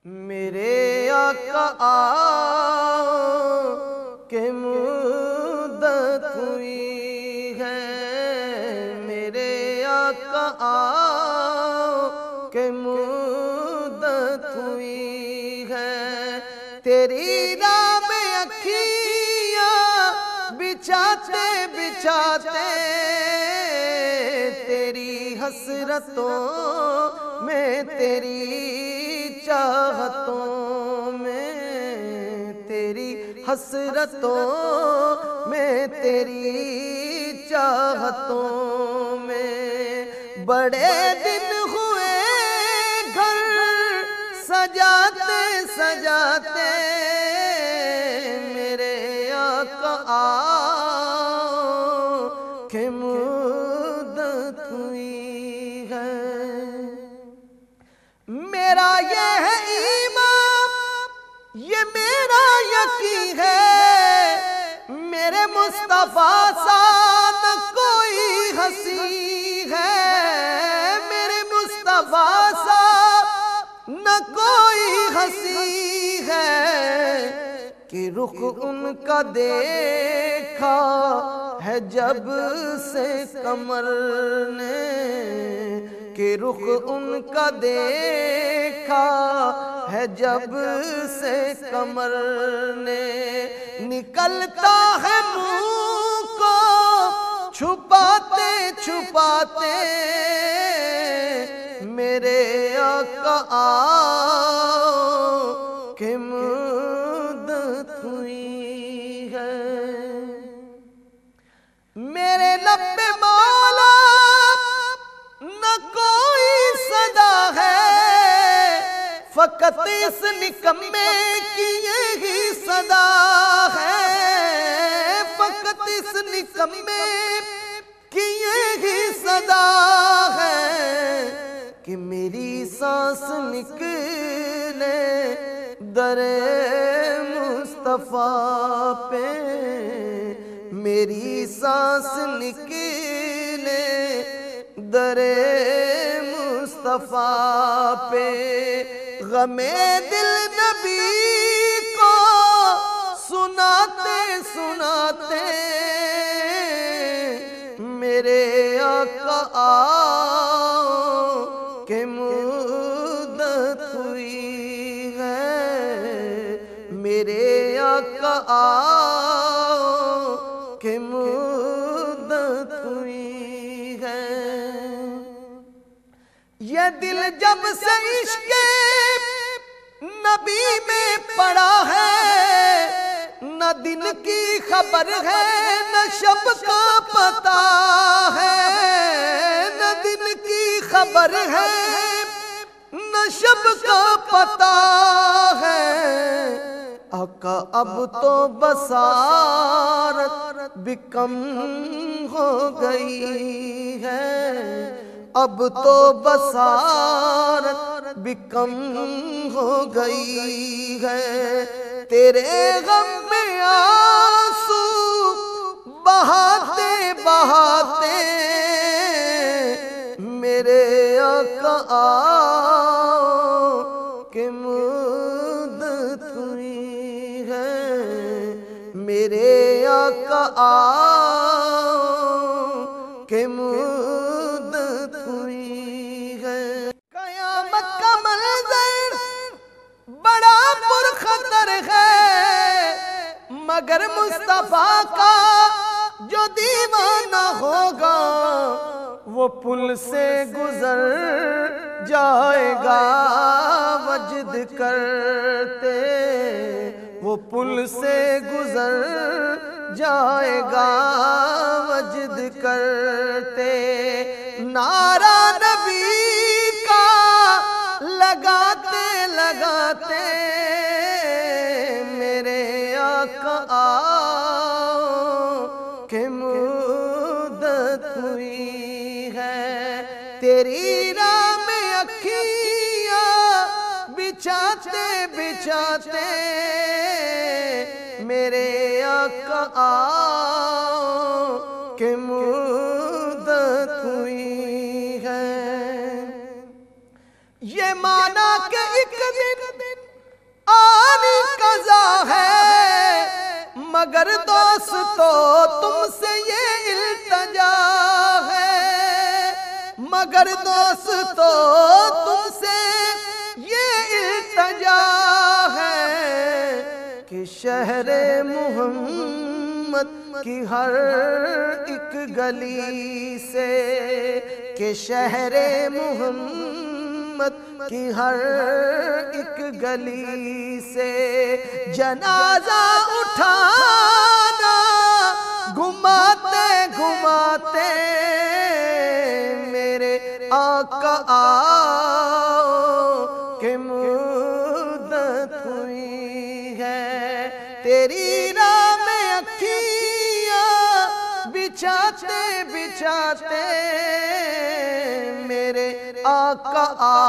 میرے آقا کے مدت ہوئی ہے، میرے آقا کے مدت ہوئی ہے، تیری راہ میں اکھیاں بچھاتے بچھاتے تیری حسرتوں میں، تیری چاہتوں میں، تیری حسرتوں میں، تیری چاہتوں میں، بڑے دن ہوئے گھر سجاتے سجاتے میرے آقا کی مدت ہوئی ہے۔ میرا یہ ہے ایمان، یہ میرا یقین ہے، میرے مصطفیٰ سا نہ کوئی ہنسی ہے، میرے مصطفیٰ سا نہ کوئی ہنسی ہے، کہ رخ ان کا دیکھا ہے جب سے قمر نے، کہ رخ ان کا دیکھا ہے جب سے قمر نے، نکلتا ہے منہ کو چھپاتے چھپاتے میرے آقا کی مدت ہوئی ہے۔ میرے لب پہ مولا نہ کوئی صدا ہے، فقط اس نکمے کی یہی صدا ہے، فقط اس نکمے کی یہی صدا ہے، کہ میری سانس نکلے در مصطفیٰ پہ، میری سانس نکلے در مصطفیٰ پہ، غم دل نبی کو سناتے سناتے میرے آقا کی مدت ہوئی ہے، میرے آقا کی مدت ہوئی ہے۔ یہ دل جب سے عشق نبی میں پڑا ہے، نہ دن کی خبر ہے نہ شب کا پتہ ہے، نہ دن کی خبر ہے نہ شب کا پتہ ہے، آقا اب تو بصارت بھی کم ہو گئی ہے، اب تو بصارت بھی کم ہو گئی ہے، تیرے غم میں آنسو بہاتے بہاتے میرے آقا کی مدت ہوئی ہے، میرے آقا کی مدت ہوئی ہے۔ قیامت کا منظر بڑا پرخطر ہے، مگر مصطفیٰ کا جو دیوانہ ہوگا وہ پل سے گزر جائے گا وجد کرتے، وہ پل سے گزر جائے گا وجد کرتے، نعرہ نبی کا لگاتے لگاتے میرے آقا کی مدت ہوئی ہے، تیری راہ میں اکھیاں بچھاتے بچھاتے میرے آقا کی مدت ہوئی ہے۔ یہ مانا کہ ایک دن مگر دوستو تم سے یہ التجا ہے، مگر دوستو تم سے یہ التجا ہے کہ شہر محمد کی ہر ایک گلی سے، کہ شہر محمد کی ہر ایک گلی سے جنازہ اٹھانا گھماتے گھماتے میرے آقا آؤ کہ مدت ہوئی ہے، تیری راہ میں اکھیاں بچھاتے بچھاتے میرے آقا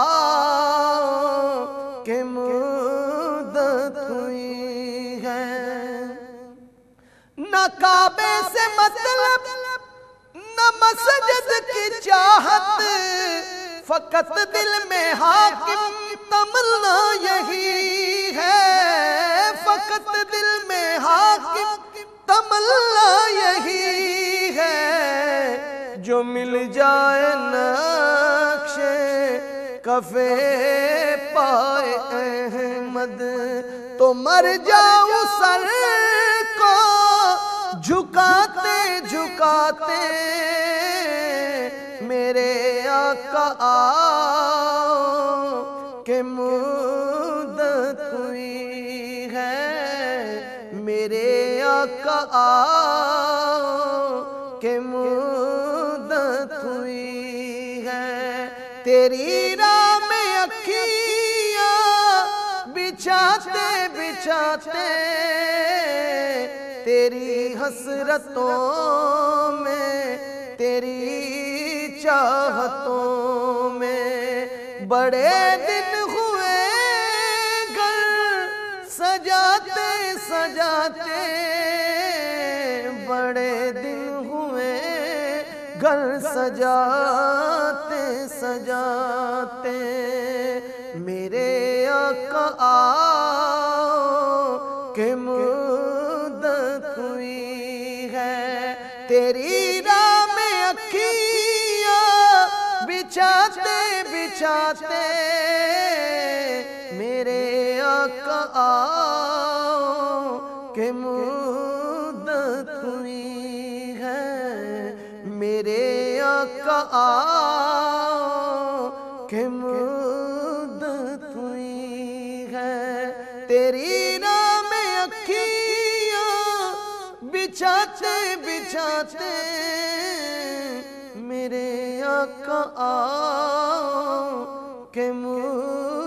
آؤ کہ مدت ہوئی ہے۔ نہ کعبے سے مطلب نہ مسجد کی چاہت، فقط دل میں حاکم تمنا یہی ہے، فقط دل میں حاکم تمنا یہی ہے، جو مل جائے نقش کفے پائے احمد تو مر جاؤں سر کو جھکاتے جھکاتے میرے آقا آؤ کہ مدت ہوئی ہے، میرے آقا آؤ کہ مدت ہوئی ہے، تیری راہ میں اکھیاں بچھاتے بچھاتے تیری حسرتوں میں تیری چاہتوں میں بڑے دن ہوئے گھر سجاتے سجاتے، بڑے دن ہوئے گھر سجاتے سجاتے میرے آقا آؤ کہ مدت ہوئی ہے، تیری راہ میں اکھیاں بچھاتے بچھاتے میرے آقا آؤ کہ مدت ہوئی ہے، میرے آقا آؤ کہ مدت ہوئی ہے، تیری راہ میں اکھیاں بچھاتے بچھاتے میرے آقا آؤ کہ